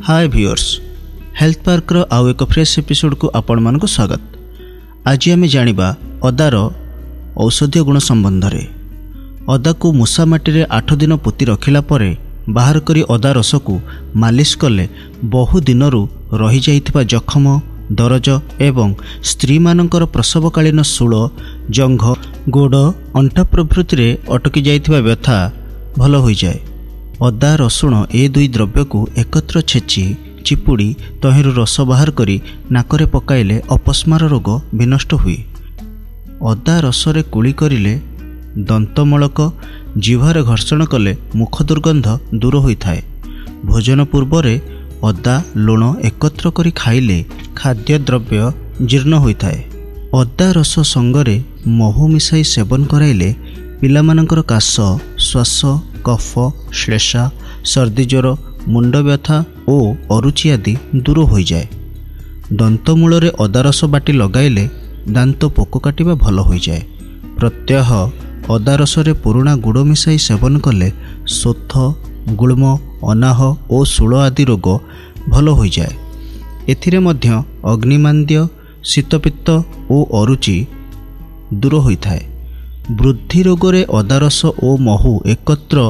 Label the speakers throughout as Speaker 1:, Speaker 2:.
Speaker 1: हाय viewers, health park रो आउ एक फ्रेश एपिसोड को आपण मानक स्वागत। आज आम जानिबा अदार औषधीय गुण संबंध रे। अदा को मूसा माटी रे 8 दिन पोती रखिला परे बाहर करी अदा रस को मालिश कले बहु दिनरू रही जाइथिबा जखम, दरज एवं स्त्री मानकर प्रसवकालीन शूल, जंघ, गोड़, अंटा प्रभृति रे अटकी जाइथिबा व्यथा भल होई जाए। अदा रसुण ए दुई द्रव्य को एकत्र छेची चिपुड़ी तहिरु रस बाहर करी नाकरे पकाइले अपस्मार रोग विनष्ट हुए। अदा रसरे कुली करिले दंतमलक, जिह्वारे घर्षण कले मुख दुर्गंध दूर होइथाए। भोजन पूर्वरे अदा लुण एकत्र करी खाइले खाद्य द्रव्य जीर्ण होइथाए। अदा रस संगरे महू मिसाई सेवन कराइले पिलामानंकर काश, श्वास, कफ, श्लेषा, सर्दी ज्वर, मुंड व्यथा और अरुचि आदि दूर हो जाए। दंतमूल अदा रस बाटी लगाइले दांत पोक काटिबा भल हो जाए। प्रत्यह अदा रसरे पुराणा गुड़ मिसाई सेवन कले शोथ, गुल्म, अनाह और शूल आदि रोग भल हो जाए। एथिरे मध्य अग्निमांद्य, शीतपित्त और अरुचि दूर होइथाए। वृद्धि रोगरे अदा रस और महू एकत्र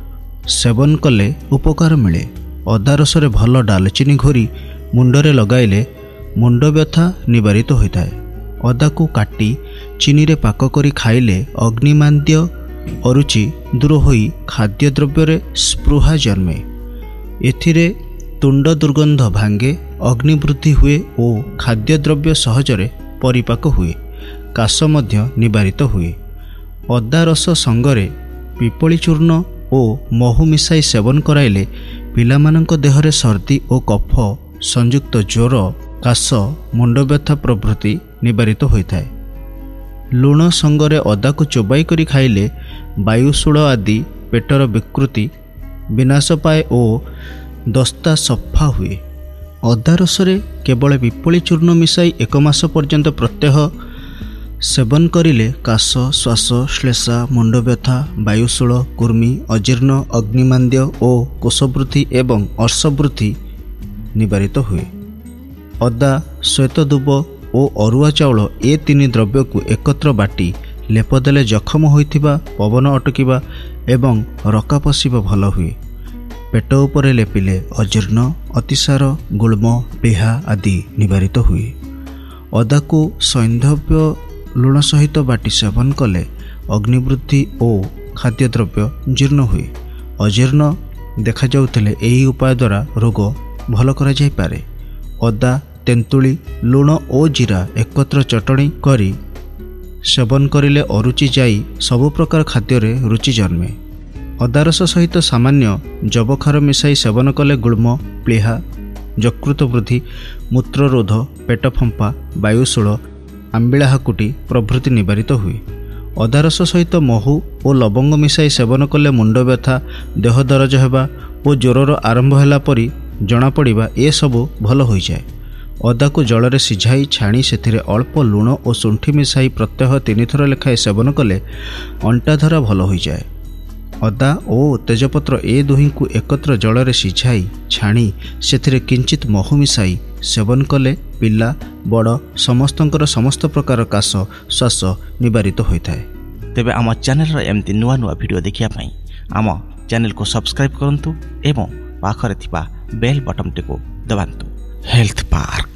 Speaker 1: सेवन कले उपकार मिले। अदा रसरे भल डालचीनी घोरी मुंडरे लगाइले मुंड व्यथा निवारित होइथाए। अदा को काटी चीनी रे पाक करी खाइले अग्निमांद्य, अरुचि दूर होई खाद्य द्रव्य स्पृहा जन्मे। एथिरे तुंड दुर्गंध भांगे, अग्निवृद्धि हुए और खाद्य द्रव्य सहजरे परिपाक हुए। काश मध्य निवारित हुए। अदा रस संगरे पिपली चूर्ण और महू मिसाई सेवन कराइले पिलामानंक देहरे सर्दी और कफ संयुक्त ज्वर, काश, मुंड व्यथा प्रभृति निवारित होइथाए। लुण संगरे अदा को चोबाई करी खाइले वायुशूल आदि पेटर विकृति विनाश पाए और दस्ता सफा हुए। अदा रसरे केवल पिपली चूर्ण मिसाई 1 मास पर्यंत प्रत्यह सेवन करिले काश, श्वास, श्लेषा, मुंड व्यथा, वायुशूल, कुर्मी, अजीर्ण, अग्निमांद्य और कोषवृद्धि एवं अर्शवृद्धि निवारित हुए। अदा, श्वेतदूब और अरुआ चाउल ए 3 द्रव्य को एकत्र बाटी लेप देले जखम होइथिबा, पवन अटकिबा एवं रका पशिबा भल हुए। पेट उपरे लेपिले अजीर्ण, अतिसार, गुल्म, प्लीहा आदि निवारित हुए। अदा को सैंधव्य लुण सहित बाटी सेवन कले अग्निवृद्धि और खाद्य द्रव्य जीर्ण हुए। अजीर्ण देखा जाउथिले एही उपाय द्वारा रोग भल करा जाय पारे। अदा, तेंतुली, लुण और जीरा एकत्र चटणी करी सेवन करिले अरुचि जाई सबु प्रकार खाद्य रे रुचि जन्मे। अदा रस सहित सामान्य जबखार मिसाई सेवन कले गुल्म, प्लीहा, यकृत वृद्धि, मूत्ररोध, पेट फंपा, वायुशूल, आंबिला हाकुटी प्रभृति निवारित हुए। अदा रस सहित महू और लवंग मिसाई सेवन कले मुंड व्यथा, देह दरज हेबा और ज्वरर आरंभ होला परी जना पड़िबा ए सबु भल हो जाए। अदा को जलरे सिझाई छाणी सेथिरे अल्प लुण और शुंठी मिसाई प्रत्यह 3 थर लेखाए सेवन कले अंटा धरा भल हो जाए। अदा और तेजपत्र ए दुही को एकत्र जलरे सिझाई छाणी सेथिरे किंचित महू मिसाई सेवन कले पिला बड़ समस्तंकर समस्त प्रकार काश, श्वास निवारित होइथाए।
Speaker 2: तेबे आम चैनल एमती नुआ नुआ वीडियो देखिया पई आम चैनल को सब्सक्राइब करंतु एवं पाखरे थिबा बेल बटन टी को दबांतु। Health park.